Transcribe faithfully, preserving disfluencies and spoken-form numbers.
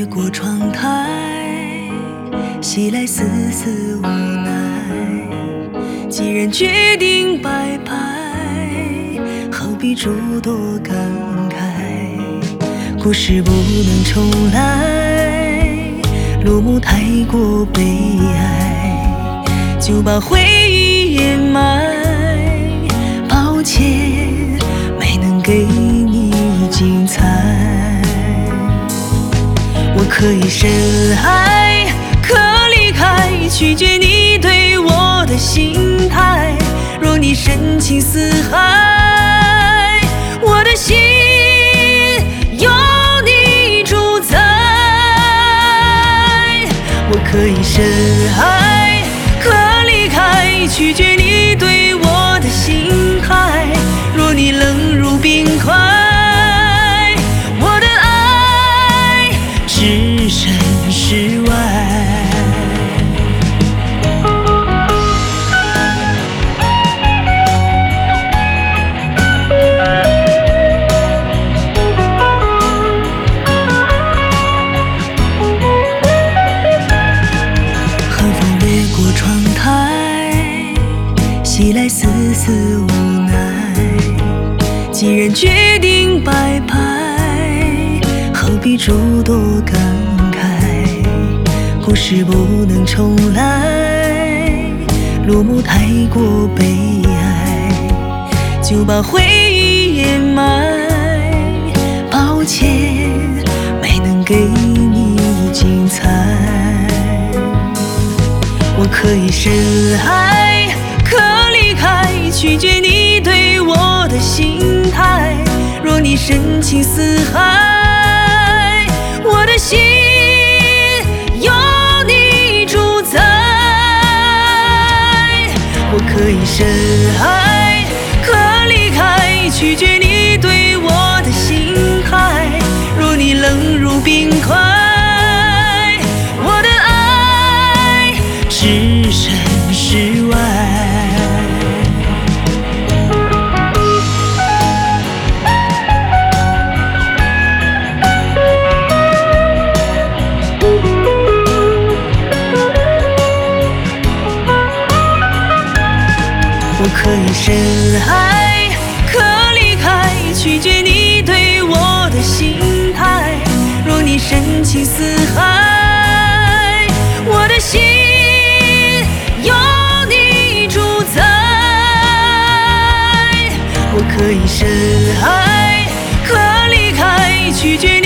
越过窗台，袭来丝丝无奈。既然决定拜拜，何必诸多感慨？故事不能重来，落幕太过悲哀，就把回忆掩埋。抱歉，没能给你精彩。我可以深爱，可离开，取决你对我的心态。若你深情似海，我的心有你主宰。我可以深爱，可离开，取决你对我的心态。若你冷如冰块，我的爱置身事外。寒风掠过窗台，袭来丝丝无奈。既然决定拜拜，何必诸多感慨？故事不能重来，落幕太过悲哀，就把回忆掩埋。抱歉，没能给你精彩。我可以深爱，可离开，取决你对我的心态。若你深情似海，我的心有你主宰。我可以深爱，可离开，取决你对我的心态。若你冷如冰块，我的爱置身事外。我可以深爱，可离开，取决你对我的心态。若你深情似海，我的心有你主宰。我可以深爱，可离开，取决